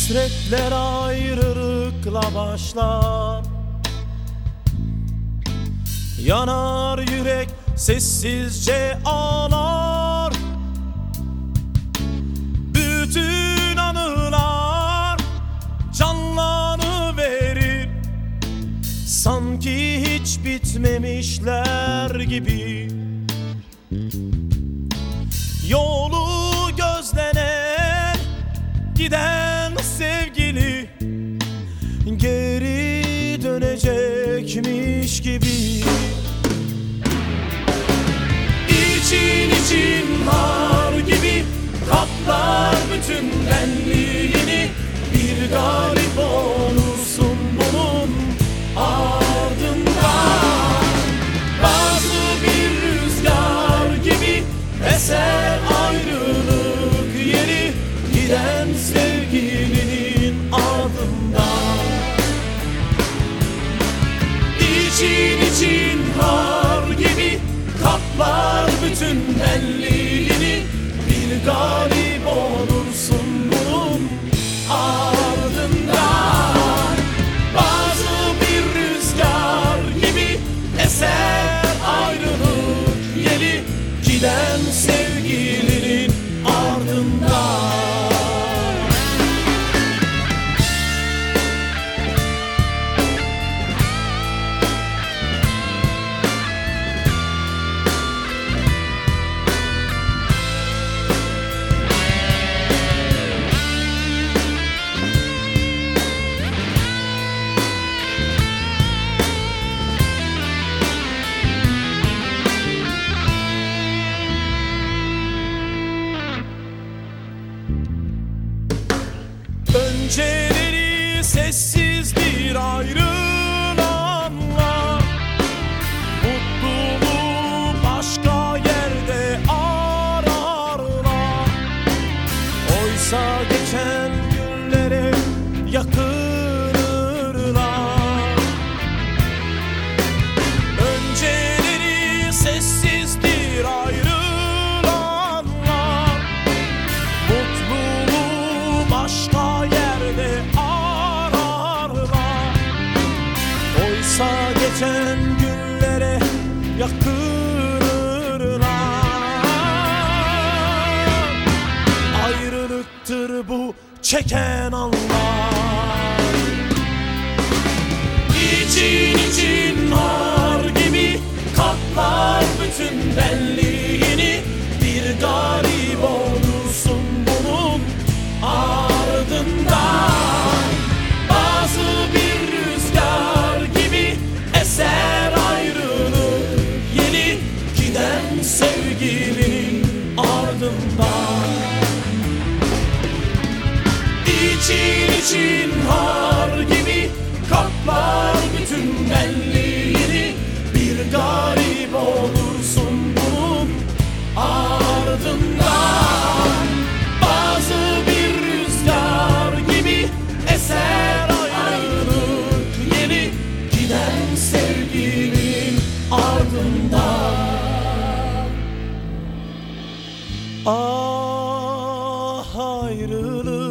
Hasretler ayrılıkla başlar, yanar yürek sessizce ağlar. Bütün anılar canlanıverir, sanki hiç bitmemişler gibi. Yolu gözlenen giden sevgili geri dönecekmiş gibi. İçin için har gibi kaplar bütün benliğini. Bir garip olursun bunun ardından. Bazı bir rüzgar gibi eser ayrılık yeri, giden sevgilinin ardından. İçin har gibi kaplar bütün benliğini. Bir garip olursun bunun ardından. Bazı bir rüzgar gibi eser ayrılık yeri, giden sevgilinin ardından. Önceleri sessiz bir ayrılanlar, mutluluğu başka yerde ararlar. Oysa geçen günlere yakınırlar. Önceleri sessiz bir ayrılanlar, mutluluğu başka ararlar. Oysa geçen günlere yakınırlar. Ayrılıktır bu çeken anlar. İçin har gibi kaplar bütün benliğini. Bir garip olursun bunun ardından. Bazı bir rüzgar gibi eser ayrılık yeni, giden sevgilinin ardından. İçin har gibi kaplar bütün benliğini. Bir garip olursun bunun ardından. Bazı bir rüzgar gibi eser ayrılık yeni, giden sevgilinin ardından. Ah ayrılık